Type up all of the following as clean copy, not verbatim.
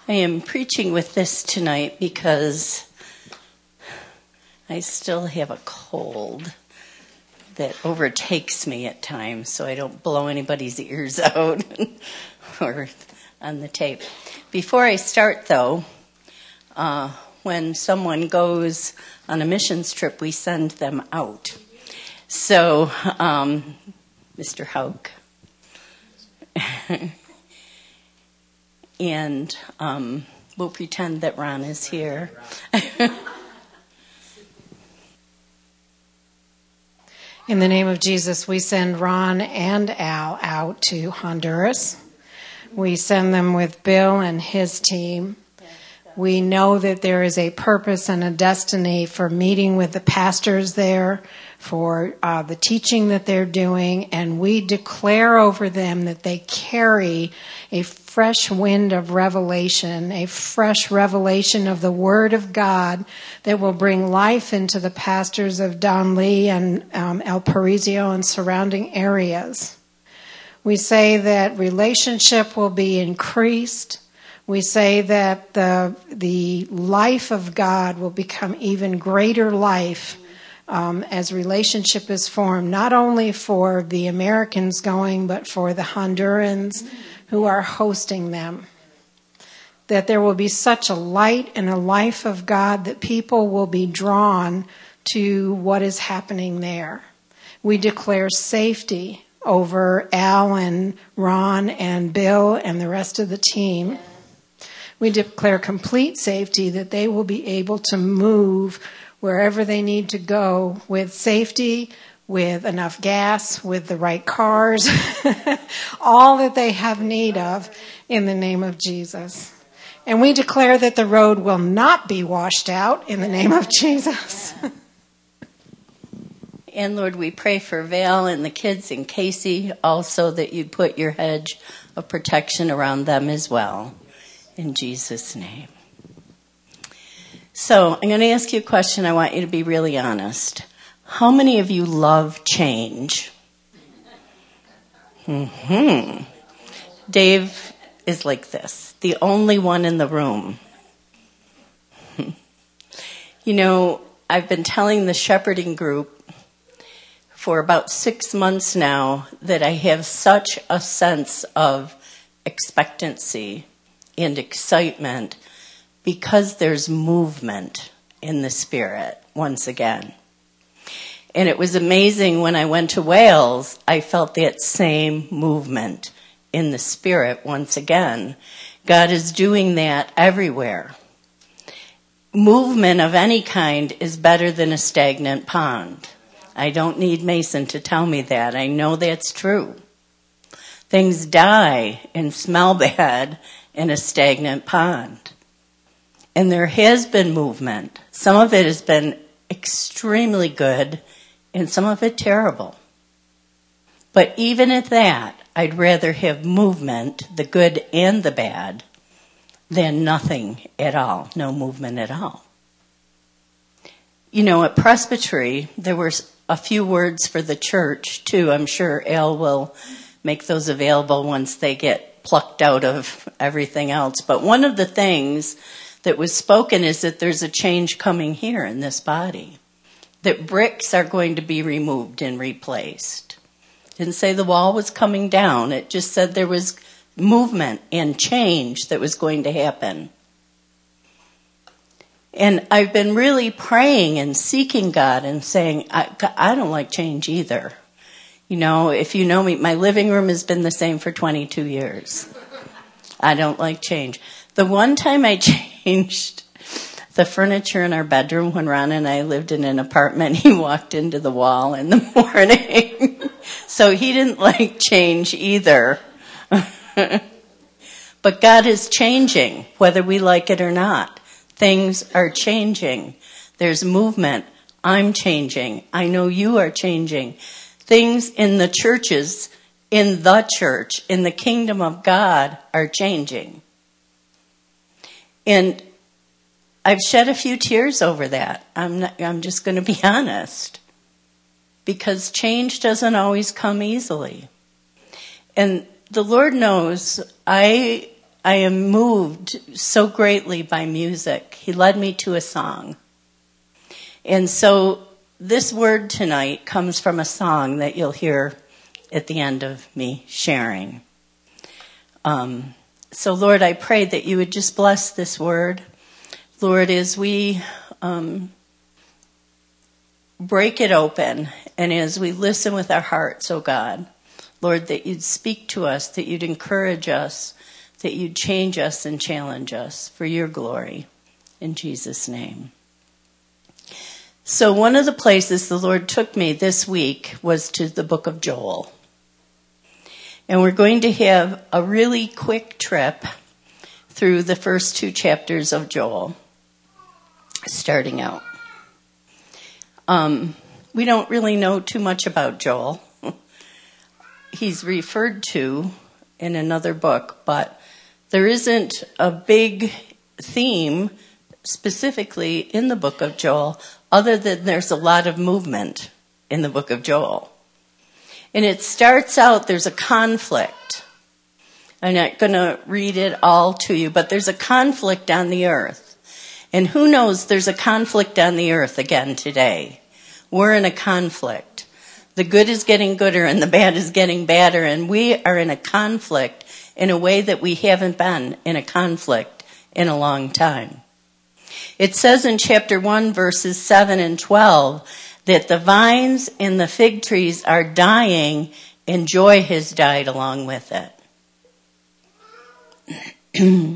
I am preaching with this tonight because I still have a cold that overtakes me at times, so I don't blow anybody's ears out or on the tape. Before I start, though, when someone goes on a missions trip, we send them out. So, Mr. Hauk. And we'll pretend that Ron is here. In the name of Jesus, we send Ron and Al out to Honduras. We send them with Bill and his team. We know that there is a purpose and a destiny for meeting with the pastors there, for the teaching that they're doing, and we declare over them that they carry a fresh wind of revelation, a fresh revelation of the Word of God that will bring life into the pastors of Donley and El Paraiso and surrounding areas. We say that relationship will be increased. We say that the life of God will become even greater life as relationship is formed, not only for the Americans going, but for the Hondurans who are hosting them. That there will be such a light and a life of God that people will be drawn to what is happening there. We declare safety over Al and Ron and Bill and the rest of the team. We declare complete safety that they will be able to move wherever they need to go with safety, with enough gas, with the right cars, all that they have need of in the name of Jesus. And we declare that the road will not be washed out in the name of Jesus. And Lord, we pray for Val and the kids and Casey also, that you'd put your hedge of protection around them as well. In Jesus' name. So I'm going to ask you a question. I want you to be really honest. How many of you love change? Dave is like this, the only one in the room. You know, I've been telling the shepherding group for about 6 months now that I have such a sense of expectancy and excitement because there's movement in the Spirit once again. And it was amazing when I went to Wales, I felt that same movement in the Spirit once again. God is doing that everywhere. Movement of any kind is better than a stagnant pond. I don't need Mason to tell me that. I know that's true. Things die and smell bad in a stagnant pond. And there has been movement. Some of it has been extremely good and some of it terrible. But even at that, I'd rather have movement, the good and the bad, than nothing at all, no movement at all. You know, at Presbytery, there were a few words for the church, too. I'm sure Al will make those available once they get plucked out of everything else. But one of the things that was spoken is that there's a change coming here in this body. That bricks are going to be removed and replaced. It didn't say the wall was coming down. It just said there was movement and change that was going to happen. And I've been really praying and seeking God and saying, I don't like change either. You know, if you know me, my living room has been the same for 22 years. I don't like change. The one time I changed the furniture in our bedroom when Ron and I lived in an apartment, he walked into the wall in the morning. So he didn't like change either. But God is changing, whether we like it or not. Things are changing. There's movement. I'm changing. I know you are changing. Things in the churches, in the church, in the kingdom of God are changing. And I've shed a few tears over that. I'm just going to be honest. Because change doesn't always come easily. And the Lord knows I I am moved so greatly by music. He led me to a song. And so this word tonight comes from a song that you'll hear at the end of me sharing. So Lord, I pray that you would just bless this word. Lord, as we break it open and as we listen with our hearts, oh God, Lord, that you'd speak to us, that you'd encourage us, that you'd change us and challenge us for your glory. In Jesus' name. So one of the places the Lord took me this week was to the book of Joel. And we're going to have a really quick trip through the first 2 chapters of Joel, starting out. We don't really know too much about Joel. He's referred to in another book, but there isn't a big theme specifically in the book of Joel, other than there's a lot of movement in the book of Joel. And it starts out, there's a conflict. I'm not going to read it all to you, but there's a conflict on the earth. And who knows, there's a conflict on the earth again today. We're in a conflict. The good is getting gooder and the bad is getting badder, and we are in a conflict in a way that we haven't been in a conflict in a long time. It says in chapter 1, verses 7 and 12, that the vines and the fig trees are dying and joy has died along with it.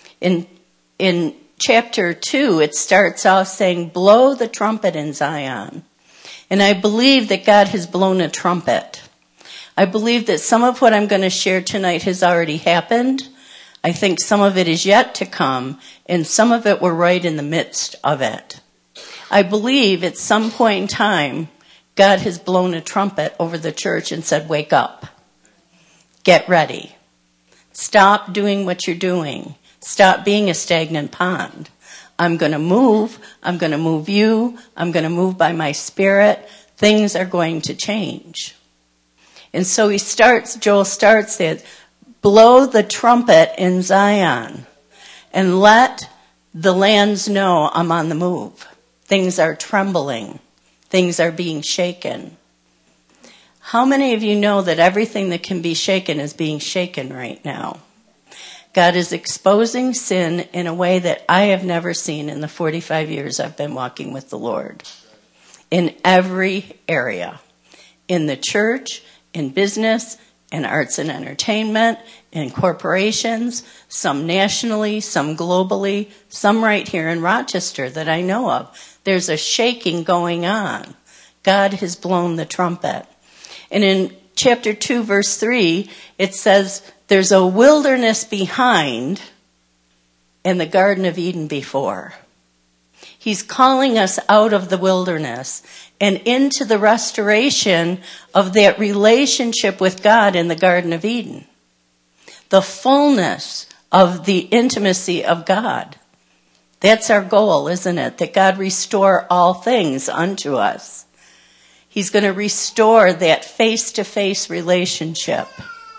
In chapter 2, it starts off saying, blow the trumpet in Zion. And I believe that God has blown a trumpet. I believe that some of what I'm going to share tonight has already happened. I think some of it is yet to come, and some of it we're right in the midst of it. I believe at some point in time, God has blown a trumpet over the church and said, wake up. Get ready. Stop doing what you're doing. Stop being a stagnant pond. I'm going to move. I'm going to move you. I'm going to move by my spirit. Things are going to change. And so Joel starts it, blow the trumpet in Zion and let the lands know I'm on the move. Things are trembling. Things are being shaken. How many of you know that everything that can be shaken is being shaken right now? God is exposing sin in a way that I have never seen in the 45 years I've been walking with the Lord. In every area. In the church, in business, in arts and entertainment, in corporations, some nationally, some globally, some right here in Rochester that I know of. There's a shaking going on. God has blown the trumpet. And in chapter 2, verse 3, it says, there's a wilderness behind and the Garden of Eden before. He's calling us out of the wilderness and into the restoration of that relationship with God in the Garden of Eden. The fullness of the intimacy of God. That's our goal, isn't it? That God restore all things unto us. He's going to restore that face-to-face relationship.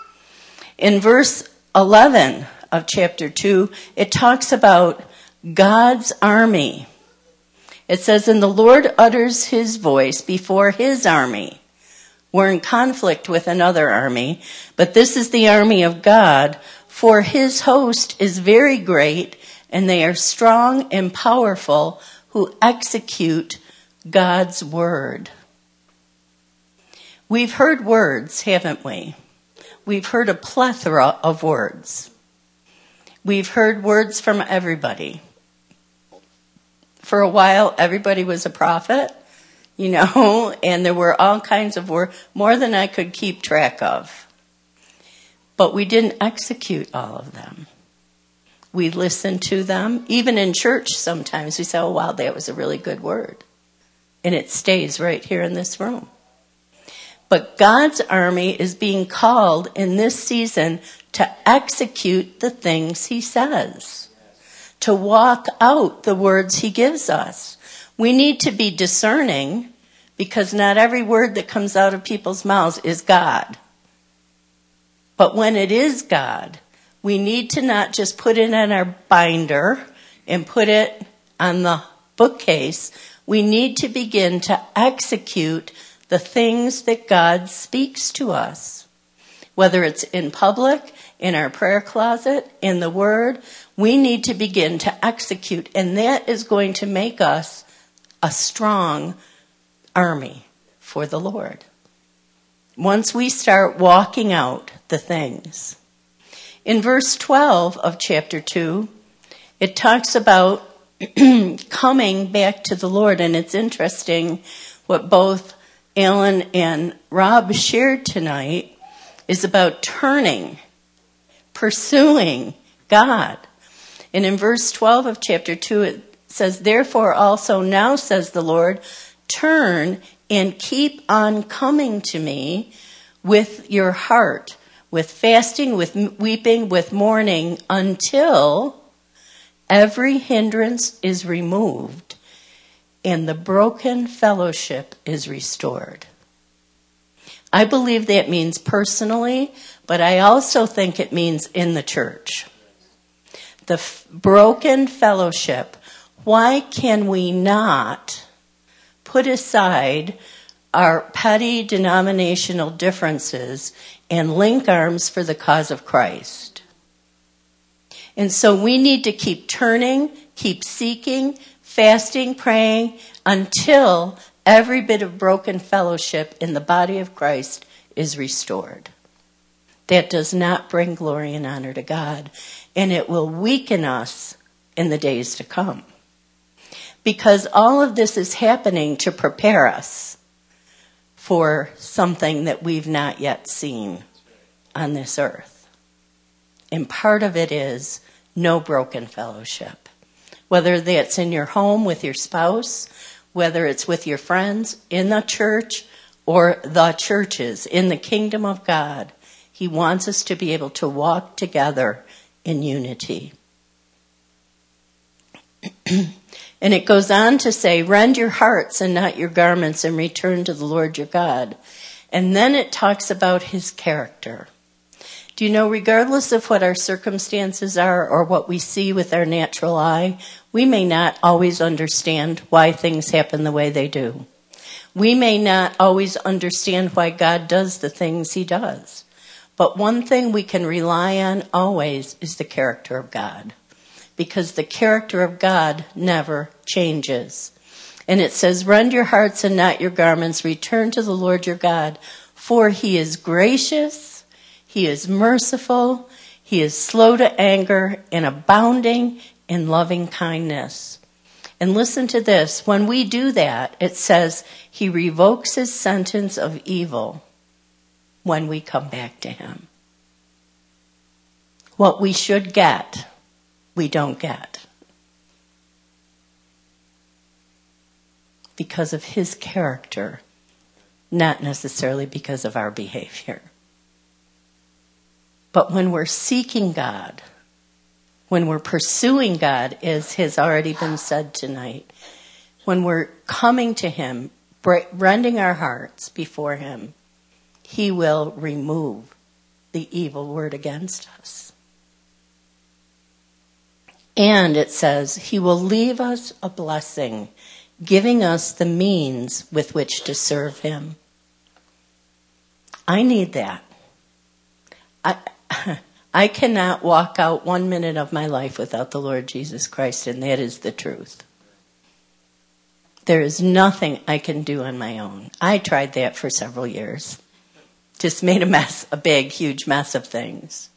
In verse 11 of chapter 2, it talks about God's army. It says, and the Lord utters his voice before his army. We're in conflict with another army, but this is the army of God, for his host is very great, and they are strong and powerful who execute God's word. We've heard words, haven't we? We've heard a plethora of words. We've heard words from everybody. For a while, everybody was a prophet, and there were all kinds of words, more than I could keep track of. But we didn't execute all of them. We listened to them. Even in church, sometimes we say, oh, wow, that was a really good word. And it stays right here in this room. But God's army is being called in this season to execute the things he says, to walk out the words he gives us. We need to be discerning because not every word that comes out of people's mouths is God. But when it is God, We need to not just put it in our binder and put it on the bookcase. We need to begin to execute the things that God speaks to us. Whether it's in public, in our prayer closet, in the Word, we need to begin to execute. And that is going to make us a strong army for the Lord. Once we start walking out the things. In verse 12 of chapter 2, it talks about coming back to the Lord. And it's interesting what both Alan and Rob shared tonight is about turning, pursuing God. And in verse 12 of chapter 2, it says, "Therefore also now, says the Lord, turn and keep on coming to me with your heart, with fasting, with weeping, with mourning, until every hindrance is removed and the broken fellowship is restored." I believe that means personally, but I also think it means in the church. The broken fellowship. Why can we not put aside our petty denominational differences and link arms for the cause of Christ? And so we need to keep turning, keep seeking, fasting, praying, until every bit of broken fellowship in the body of Christ is restored. That does not bring glory and honor to God, and it will weaken us in the days to come. Because all of this is happening to prepare us for something that we've not yet seen on this earth. And part of it is no broken fellowship. Whether that's in your home with your spouse, whether it's with your friends, in the church, or the churches, in the kingdom of God, He wants us to be able to walk together in unity. And it goes on to say, "Rend your hearts and not your garments, and return to the Lord your God." And then it talks about His character. Do you know, regardless of what our circumstances are or what we see with our natural eye, we may not always understand why things happen the way they do. We may not always understand why God does the things He does. But one thing we can rely on always is the character of God. Because the character of God never changes. And it says, "Rend your hearts and not your garments. Return to the Lord your God. For He is gracious, He is merciful, He is slow to anger, and abounding in loving kindness." And listen to this. When we do that, it says, He revokes His sentence of evil when we come back to Him. What we should get, we don't get. Because of His character, not necessarily because of our behavior. But when we're seeking God, when we're pursuing God, as has already been said tonight, when we're coming to Him, rending our hearts before Him, He will remove the evil word against us. And it says, He will leave us a blessing, giving us the means with which to serve Him. I need that. I cannot walk out 1 minute of my life without the Lord Jesus Christ, and that is the truth. There is nothing I can do on my own. I tried that for several years. Just made a mess, a big, huge mess of things.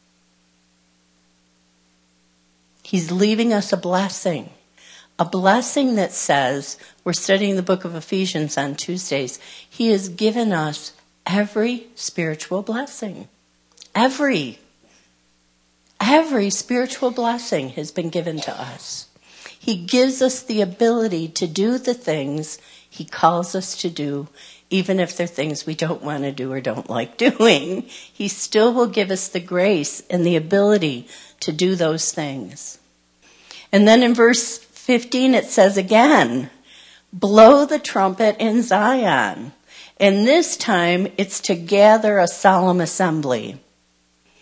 He's leaving us a blessing that says, we're studying the book of Ephesians on Tuesdays, He has given us every spiritual blessing. Every spiritual blessing has been given to us. He gives us the ability to do the things He calls us to do, even if they're things we don't want to do or don't like doing. He still will give us the grace and the ability to do those things. And then in verse 15 it says again, blow the trumpet in Zion. And this time it's to gather a solemn assembly.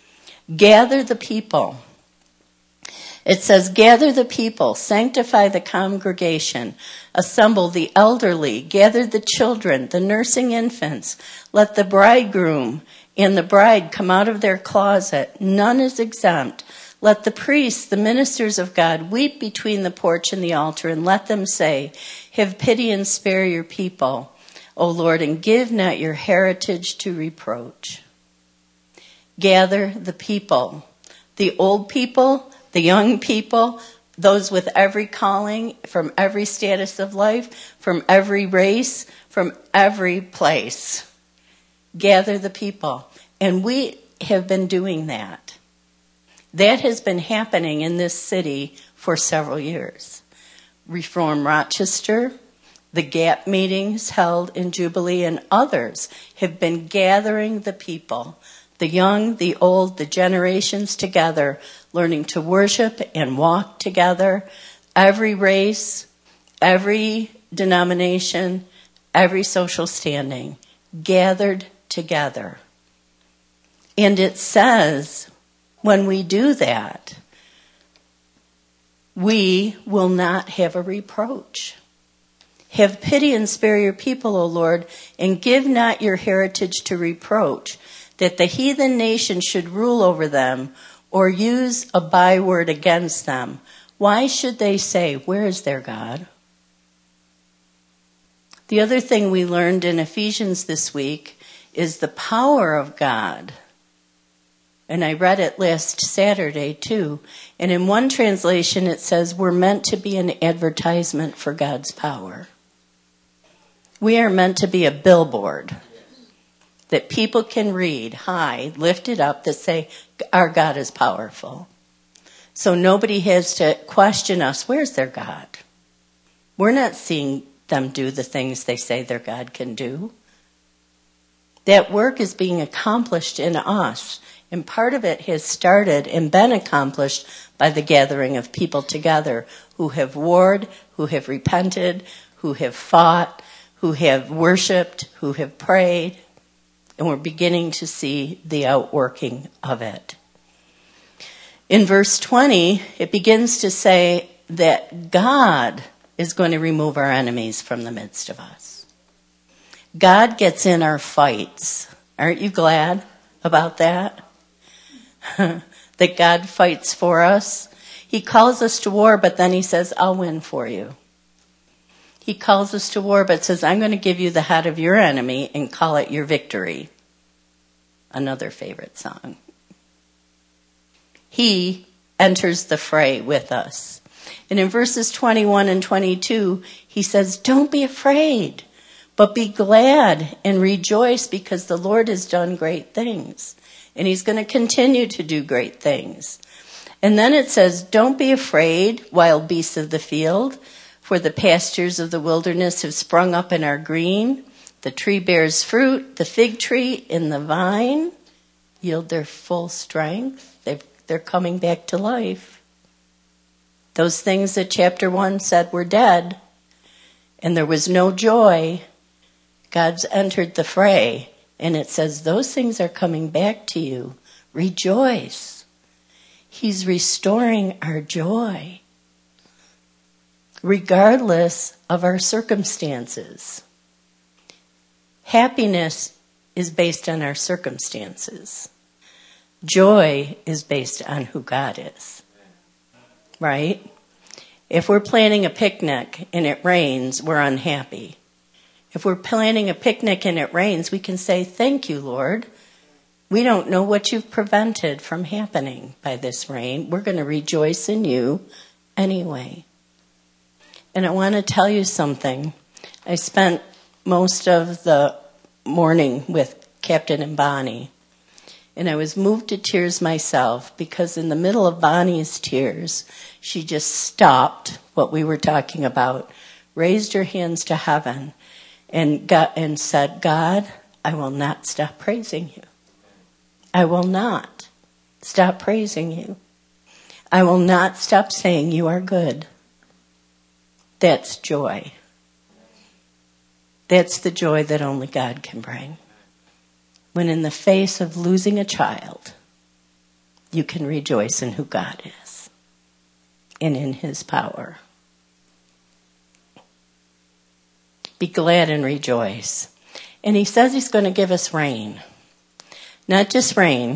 Gather the people. It says, gather the people, sanctify the congregation, assemble the elderly, gather the children, the nursing infants. Let the bridegroom and the bride come out of their closet. None is exempt. Let the priests, the ministers of God, weep between the porch and the altar, and let them say, have pity and spare your people, O Lord, and give not your heritage to reproach. Gather the people, the old people, the young people, those with every calling, from every status of life, from every race, from every place. Gather the people. And we have been doing that. That has been happening in this city for several years. Reform Rochester, the GAP meetings held in Jubilee, and others have been gathering the people, the young, the old, the generations together, learning to worship and walk together. Every race, every denomination, every social standing, gathered together. And it says, when we do that, we will not have a reproach. Have pity and spare your people, O Lord, and give not your heritage to reproach, that the heathen nation should rule over them or use a byword against them. Why should they say, where is their God? The other thing we learned in Ephesians this week is the power of God. And I read it last Saturday too. And in one translation it says we're meant to be an advertisement for God's power. We are meant to be a billboard that people can read high, lifted up, that say, our God is powerful. So nobody has to question us, where's their God? We're not seeing them do the things they say their God can do. That work is being accomplished in us. And part of it has started and been accomplished by the gathering of people together who have warred, who have repented, who have fought, who have worshiped, who have prayed. And we're beginning to see the outworking of it. In verse 20, it begins to say that God is going to remove our enemies from the midst of us. God gets in our fights. Aren't you glad about that? That God fights for us. He calls us to war, but then he says, I'll win for you. He calls us to war, but says, I'm going to give you the head of your enemy and call it your victory. Another favorite song. He enters the fray with us. And in verses 21 and 22, he says, don't be afraid, but be glad and rejoice because the Lord has done great things. And he's going to continue to do great things. And then it says, don't be afraid, wild beasts of the field, for the pastures of the wilderness have sprung up and are green. The tree bears fruit, the fig tree and the vine yield their full strength. They're coming back to life. Those things that chapter 1 said were dead, and there was no joy, God's entered the fray. And it says, those things are coming back to you. Rejoice. He's restoring our joy, regardless of our circumstances. Happiness is based on our circumstances. Joy is based on who God is. Right? If we're planning a picnic and it rains, we're unhappy. If we're planning a picnic and it rains, we can say, thank you, Lord. We don't know what you've prevented from happening by this rain. We're going to rejoice in you anyway. And I want to tell you something. I spent most of the morning with Captain and Bonnie. And I was moved to tears myself because in the middle of Bonnie's tears, she just stopped what we were talking about, raised her hands to heaven, and said, God, I will not stop praising you. I will not stop praising you. I will not stop saying you are good. That's joy. That's the joy that only God can bring. When in the face of losing a child, you can rejoice in who God is and in his power. Be glad and rejoice. And he says he's going to give us rain. Not just rain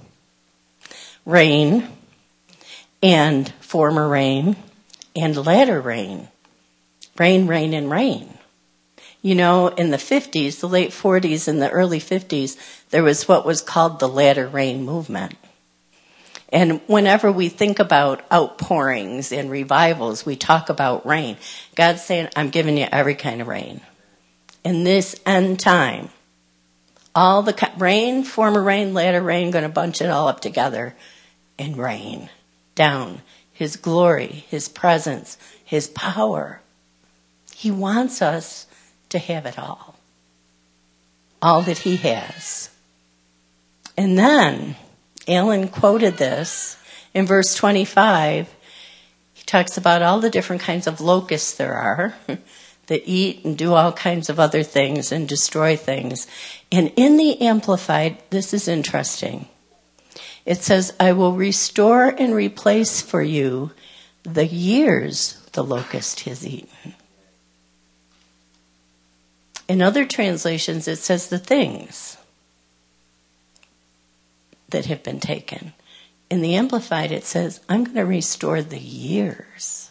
and former rain and latter rain. Rain, rain, and rain. You know, in the 50s, the late 40s and the early 50s, there was what was called the latter rain movement. And whenever we think about outpourings and revivals, we talk about rain. God's saying, I'm giving you every kind of rain. In this end time, all the rain, former rain, latter rain, going to bunch it all up together and rain down his glory, his presence, his power. He wants us to have it all that he has. And then, Alan quoted this in verse 25. He talks about all the different kinds of locusts there are that eat and do all kinds of other things and destroy things. And in the Amplified, this is interesting. It says, I will restore and replace for you the years the locust has eaten. In other translations, it says the things that have been taken. In the Amplified, it says, I'm going to restore the years.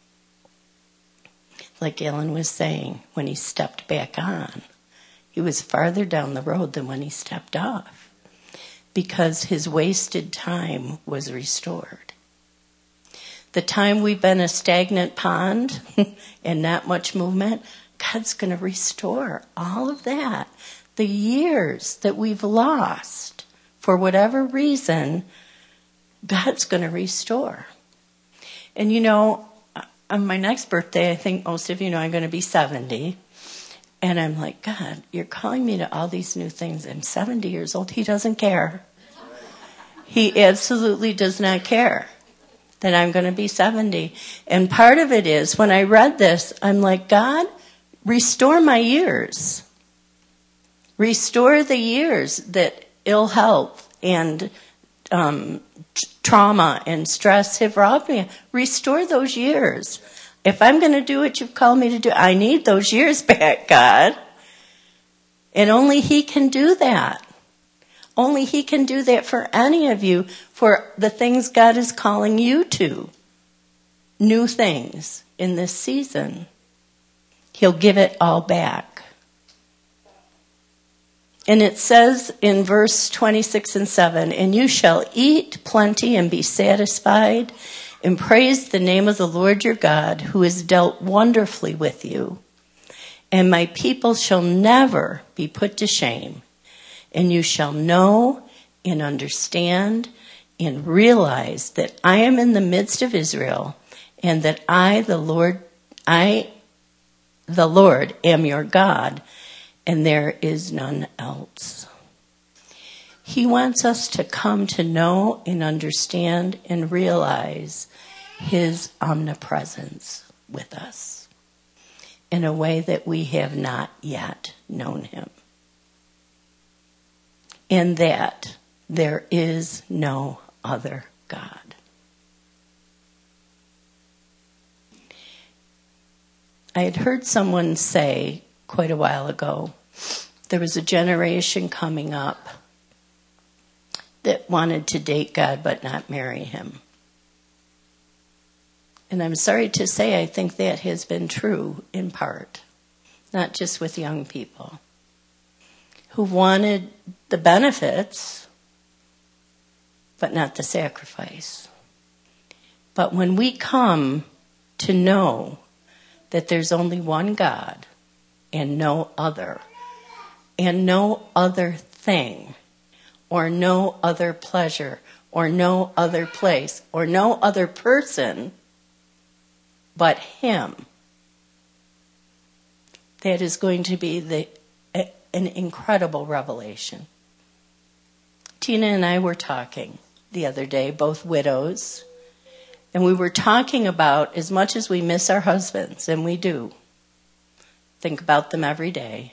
Like Alan was saying, when he stepped back on, he was farther down the road than when he stepped off, because his wasted time was restored. The time we've been a stagnant pond and not much movement, God's going to restore all of that. The years that we've lost, for whatever reason, God's going to restore. And you know, on my next birthday, I think most of you know I'm going to be 70. And I'm like, God, you're calling me to all these new things. I'm 70 years old. He doesn't care. He absolutely does not care that I'm going to be 70. And part of it is, when I read this, I'm like, God, restore my years. Restore the years that ill health and trauma and stress have robbed me. Restore those years. If I'm going to do what you've called me to do, I need those years back, God. And only he can do that. Only he can do that for any of you, for the things God is calling you to. New things in this season. He'll give it all back. And it says in verse 26 and 7, and you shall eat plenty and be satisfied, and praise the name of the Lord your God, who has dealt wonderfully with you. And my people shall never be put to shame. And you shall know and understand and realize that I am in the midst of Israel, and that I, the Lord, am your God, and there is none else. He wants us to come to know and understand and realize his omnipresence with us in a way that we have not yet known him. And that there is no other God. I had heard someone say quite a while ago, there was a generation coming up that wanted to date God but not marry him. And I'm sorry to say, I think that has been true in part, not just with young people who wanted the benefits but not the sacrifice. But when we come to know that there's only one God and no other thing, or no other pleasure, or no other place, or no other person but him, that is going to be an incredible revelation. Tina and I were talking the other day, both widows, and we were talking about, as much as we miss our husbands, and we do, think about them every day,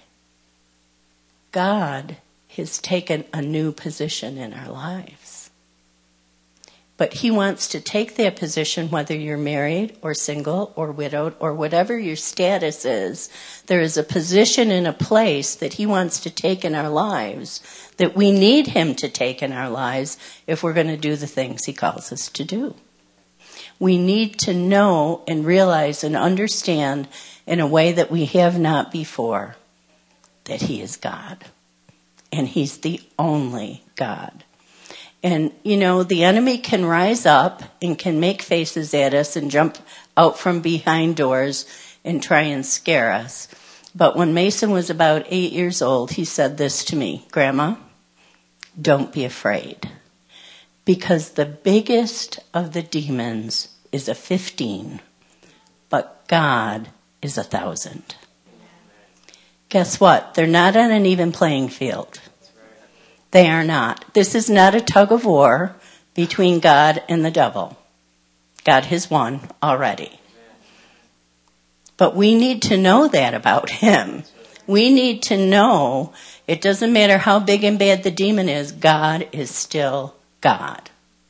God has taken a new position in our lives. But he wants to take that position, whether you're married or single or widowed or whatever your status is. There is a position and a place that he wants to take in our lives, that we need him to take in our lives if we're going to do the things he calls us to do. We need to know and realize and understand in a way that we have not before that he is God. And he's the only God. And, the enemy can rise up and can make faces at us and jump out from behind doors and try and scare us. But when Mason was about 8 years old, he said this to me, "Grandma, don't be afraid. Because the biggest of the demons is a 15, but God is 1,000. Guess what? They're not on an even playing field. They are not. This is not a tug of war between God and the devil. God has won already. But we need to know that about him. We need to know it doesn't matter how big and bad the demon is, God is still God.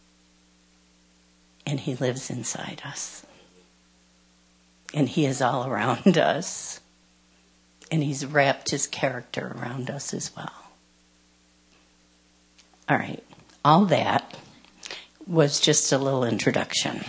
And he lives inside us. And he is all around us. And he's wrapped his character around us as well. All right, all that was just a little introduction.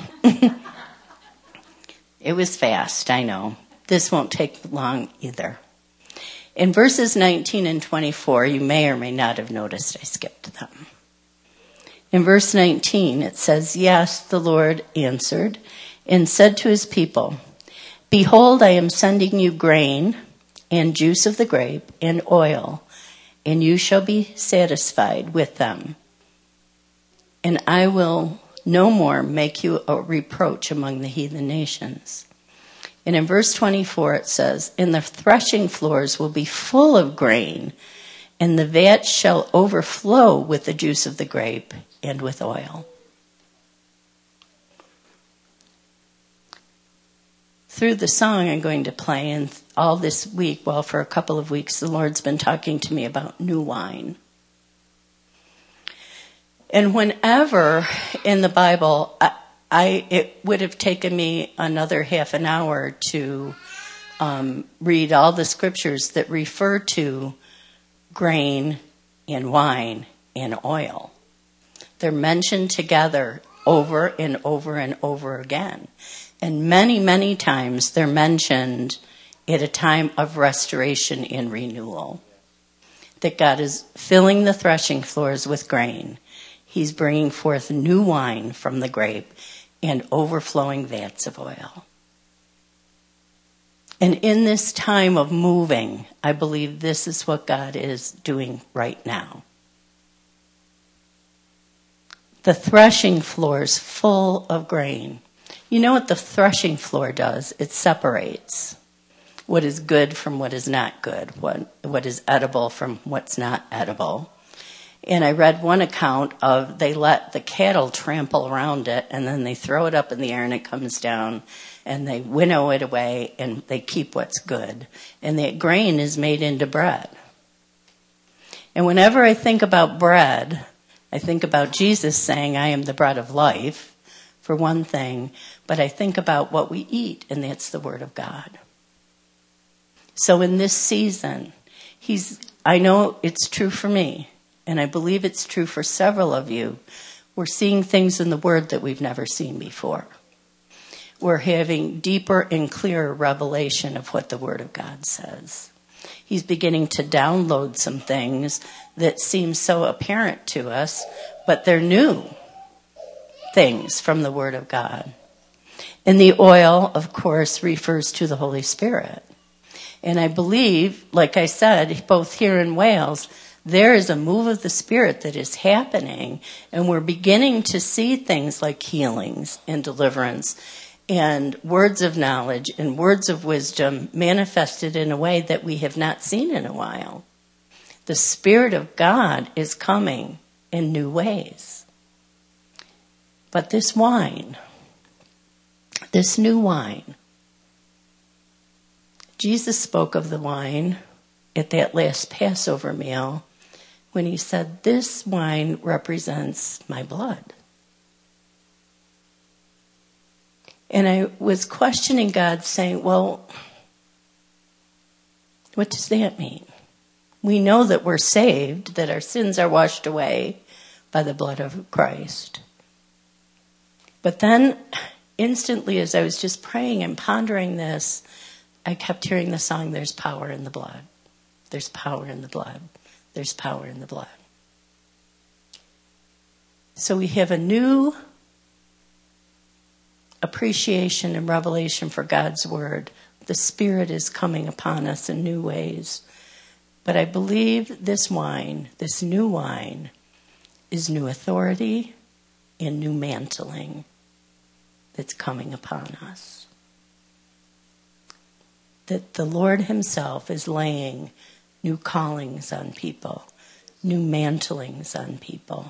It was fast, I know. This won't take long either. In verses 19 and 24, you may or may not have noticed I skipped them. In verse 19, it says, "Yes, the Lord answered and said to his people, 'Behold, I am sending you grain and juice of the grape and oil, and you shall be satisfied with them. And I will no more make you a reproach among the heathen nations.'" And in verse 24 it says, "And the threshing floors will be full of grain, and the vats shall overflow with the juice of the grape and with oil." Through the song I'm going to play, and all this week, well, for a couple of weeks, the Lord's been talking to me about new wine. And whenever in the Bible, it would have taken me another half an hour to read all the scriptures that refer to grain and wine and oil. They're mentioned together over and over and over again. And many, many times they're mentioned at a time of restoration and renewal. That God is filling the threshing floors with grain. He's bringing forth new wine from the grape and overflowing vats of oil. And in this time of moving, I believe this is what God is doing right now. The threshing floors full of grain. You know what the threshing floor does? It separates what is good from what is not good, what is edible from what's not edible. And I read one account of they let the cattle trample around it, and then they throw it up in the air and it comes down, and they winnow it away and they keep what's good. And that grain is made into bread. And whenever I think about bread, I think about Jesus saying, "I am the bread of life," for one thing, but I think about what we eat, and that's the Word of God. So in this season, I know it's true for me, and I believe it's true for several of you. We're seeing things in the Word that we've never seen before. We're having deeper and clearer revelation of what the Word of God says. He's beginning to download some things that seem so apparent to us, but they're new things from the Word of God. And the oil, of course, refers to the Holy Spirit. And I believe, like I said, both here in Wales, there is a move of the Spirit that is happening, and we're beginning to see things like healings and deliverance and words of knowledge and words of wisdom manifested in a way that we have not seen in a while. The Spirit of God is coming in new ways. But this wine, this new wine, Jesus spoke of the wine at that last Passover meal when he said, "This wine represents my blood." And I was questioning God, saying, well, what does that mean? We know that we're saved, that our sins are washed away by the blood of Christ. But then, instantly, as I was just praying and pondering this, I kept hearing the song, "There's power in the blood. There's power in the blood. There's power in the blood." So we have a new appreciation and revelation for God's word. The Spirit is coming upon us in new ways. But I believe this wine, this new wine, is new authority and new mantling that's coming upon us. That the Lord himself is laying new callings on people, new mantlings on people,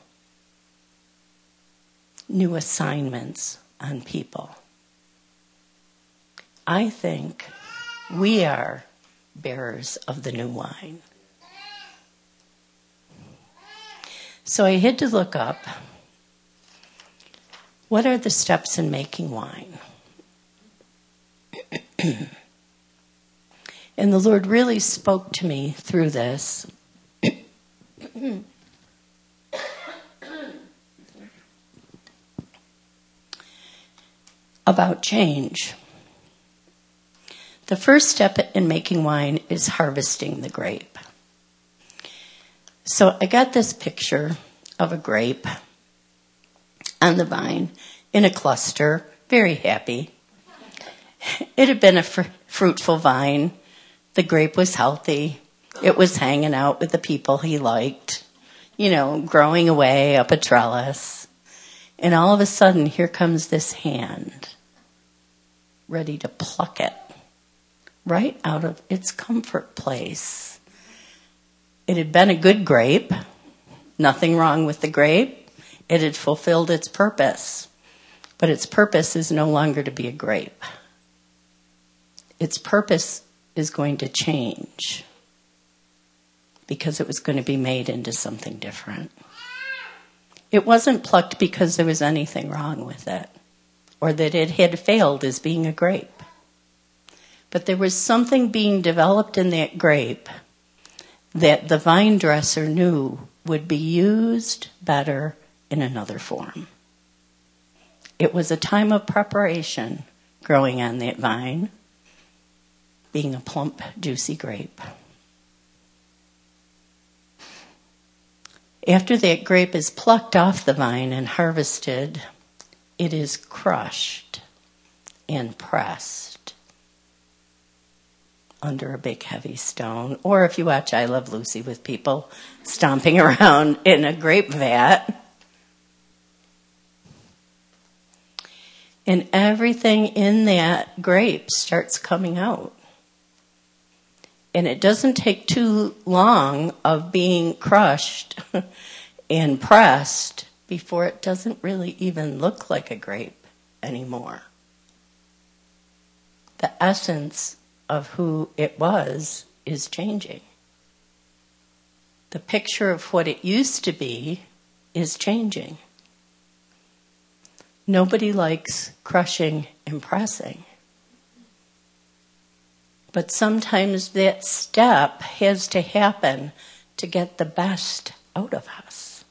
new assignments on people. I think we are bearers of the new wine. So I had to look up, what are the steps in making wine? And the Lord really spoke to me through this. About change. The first step in making wine is harvesting the grape. So I got this picture of a grape on the vine in a cluster, very happy. It had been a fruitful vine. The grape was healthy. It was hanging out with the people he liked, growing away up a trellis. And all of a sudden, here comes this hand, ready to pluck it right out of its comfort place. It had been a good grape. Nothing wrong with the grape. It had fulfilled its purpose. But its purpose is no longer to be a grape. Its purpose is going to change because it was going to be made into something different. It wasn't plucked because there was anything wrong with it or that it had failed as being a grape. But there was something being developed in that grape that the vine dresser knew would be used better in another form. It was a time of preparation growing on that vine, being a plump, juicy grape. After that grape is plucked off the vine and harvested, it is crushed and pressed under a big heavy stone. Or if you watch I Love Lucy with people stomping around in a grape vat. And everything in that grape starts coming out. And it doesn't take too long of being crushed and pressed before it doesn't really even look like a grape anymore. The essence of who it was is changing. The picture of what it used to be is changing. Nobody likes crushing and pressing. But sometimes that step has to happen to get the best out of us.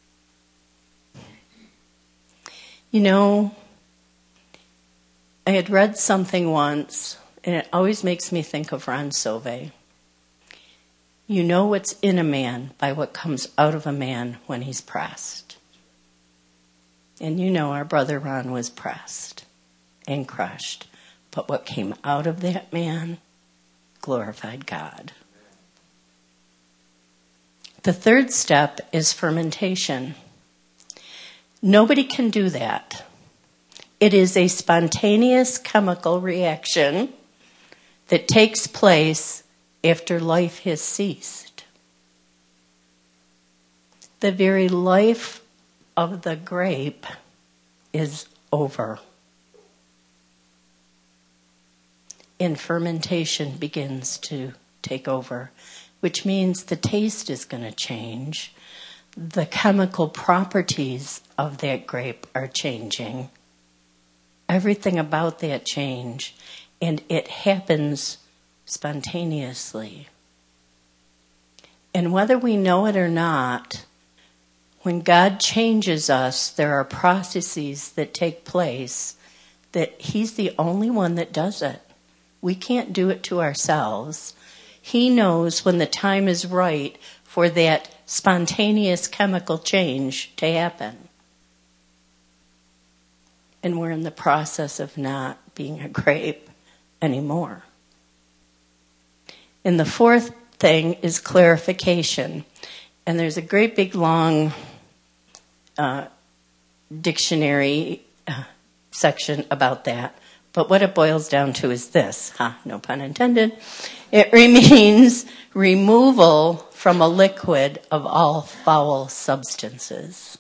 I had read something once, and it always makes me think of Ron Sauvé. You know what's in a man by what comes out of a man when he's pressed. And our brother Ron was pressed and crushed. But what came out of that man glorified God. The third step is fermentation. Nobody can do that. It is a spontaneous chemical reaction that takes place after life has ceased. The very life of the grape is over. And fermentation begins to take over, which means the taste is going to change. The chemical properties of that grape are changing. everything about that change, and it happens spontaneously. And whether we know it or not, when God changes us, there are processes that take place that He's the only one that does it. We can't do it to ourselves. He knows when the time is right for that spontaneous chemical change to happen. And we're in the process of not being a grape anymore. And the fourth thing is clarification. And there's a great big long dictionary section about that. But what it boils down to is this, no pun intended. It means removal from a liquid of all foul substances.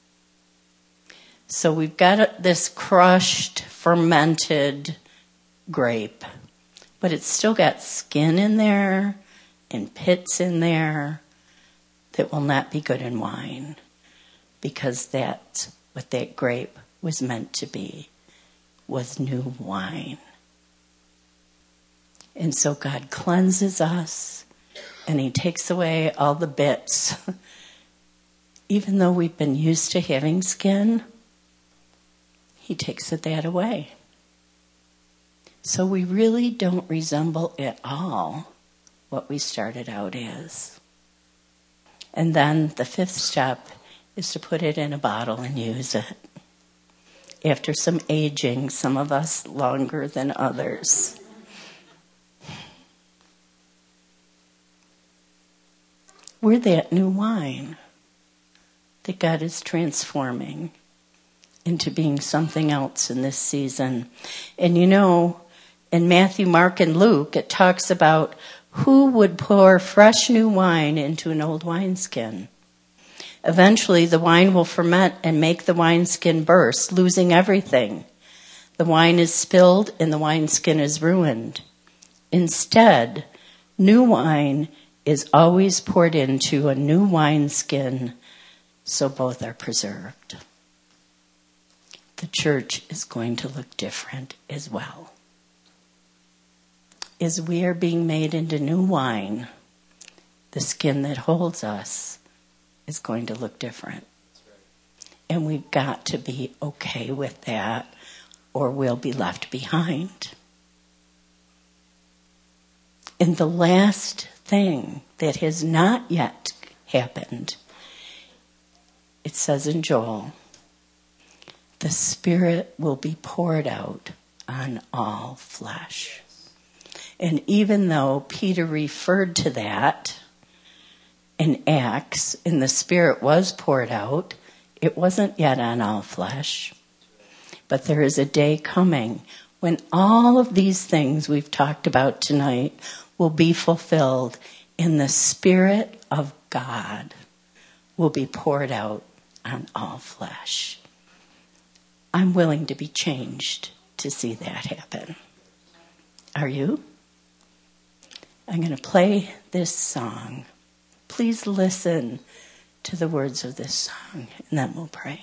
So we've got this crushed, fermented grape, but it's still got skin in there and pits in there that will not be good in wine, because that's what that grape was meant to be, was new wine. And so God cleanses us, and He takes away all the bits. Even though we've been used to having skin, He takes that away. So we really don't resemble at all what we started out as. And then the fifth step is to put it in a bottle and use it. After some aging, some of us longer than others. We're that new wine that God is transforming into being something else in this season. And you know, in Matthew, Mark, and Luke, it talks about who would pour fresh new wine into an old wineskin. Eventually, the wine will ferment and make the wineskin burst, losing everything. The wine is spilled and the wineskin is ruined. Instead, new wine is always poured into a new wineskin, so both are preserved. The church is going to look different as well. As we are being made into new wine, the skin that holds us is going to look different. And we've got to be okay with that, or we'll be left behind. And the last thing that has not yet happened, it says in Joel, the Spirit will be poured out on all flesh. And even though Peter referred to that in Acts, and the Spirit was poured out, it wasn't yet on all flesh. But there is a day coming when all of these things we've talked about tonight will be fulfilled, and the Spirit of God will be poured out on all flesh. I'm willing to be changed to see that happen. Are you? I'm going to play this song. Please listen to the words of this song, and then we'll pray.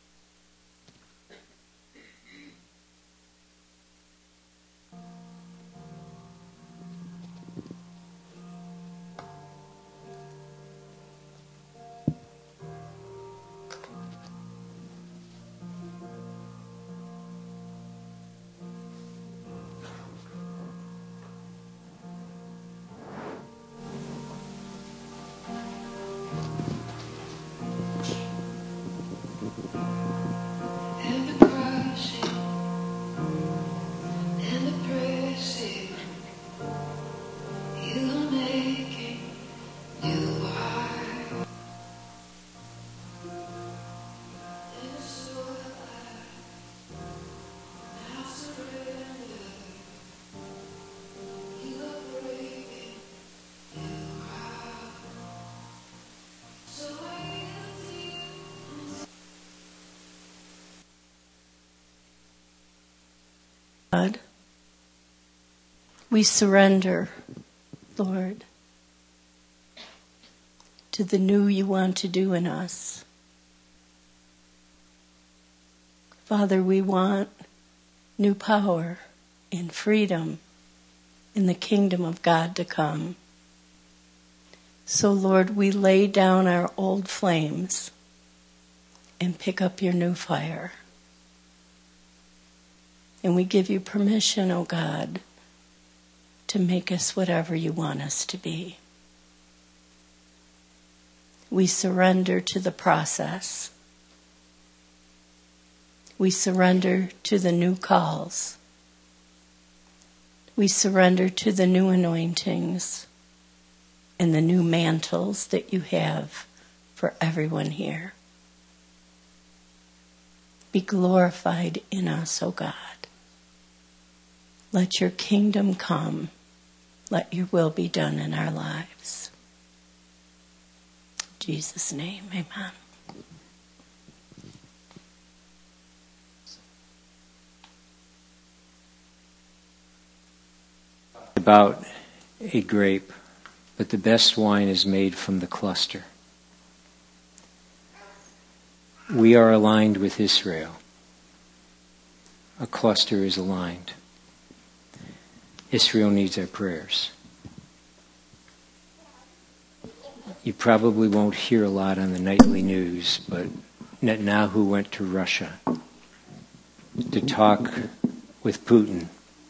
God, we surrender, Lord, to the new you want to do in us. Father, we want new power and freedom in the kingdom of God to come. So, Lord, we lay down our old flames and pick up your new fire. And we give you permission, O God, to make us whatever you want us to be. We surrender to the process. We surrender to the new calls. We surrender to the new anointings and the new mantles that you have for everyone here. Be glorified in us, O God. Let your kingdom come. Let your will be done in our lives. In Jesus' name, amen. About a grape, but the best wine is made from the cluster. We are aligned with Israel. A cluster is aligned. Israel needs our prayers. You probably won't hear a lot on the nightly news, but Netanyahu went to Russia to talk with Putin.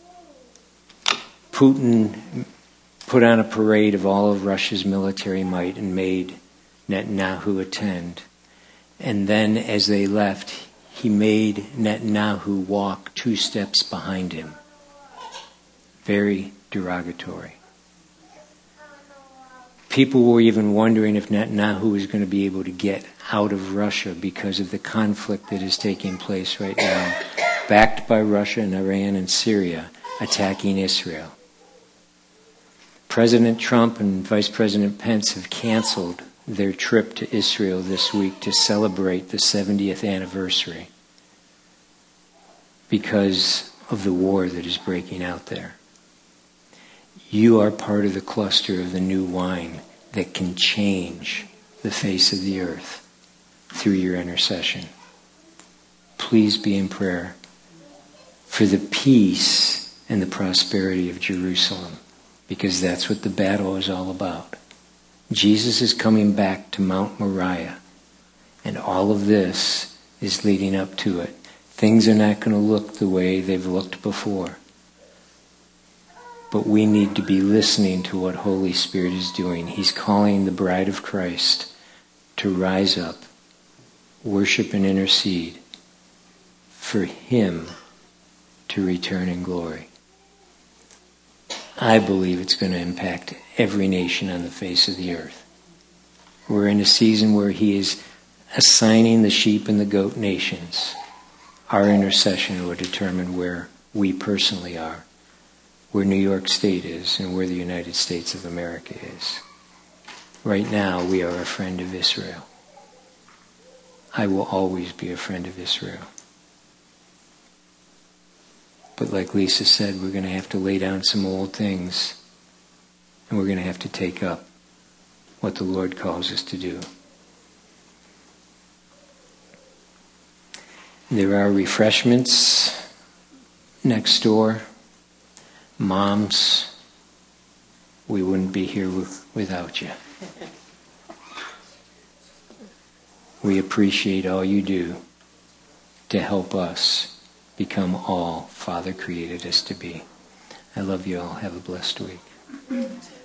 Putin put on a parade of all of Russia's military might and made Netanyahu attend. And then as they left, he made Netanyahu walk 2 steps behind him. Very derogatory. People were even wondering if Netanyahu was going to be able to get out of Russia because of the conflict that is taking place right now, backed by Russia and Iran and Syria, attacking Israel. President Trump and Vice President Pence have canceled their trip to Israel this week to celebrate the 70th anniversary because of the war that is breaking out there. You are part of the cluster of the new wine that can change the face of the earth through your intercession. Please be in prayer for the peace and the prosperity of Jerusalem, because that's what the battle is all about. Jesus is coming back to Mount Moriah, and all of this is leading up to it. Things are not going to look the way they've looked before. But we need to be listening to what Holy Spirit is doing. He's calling the bride of Christ to rise up, worship and intercede for Him to return in glory. I believe it's going to impact every nation on the face of the earth. We're in a season where He is assigning the sheep and the goat nations. Our intercession will determine where we personally are, where New York State is, and where the United States of America is. Right now, we are a friend of Israel. I will always be a friend of Israel. But like Lisa said, we're going to have to lay down some old things, and we're going to have to take up what the Lord calls us to do. There are refreshments next door. Moms, we wouldn't be here without you. We appreciate all you do to help us become all Father created us to be. I love you all. Have a blessed week.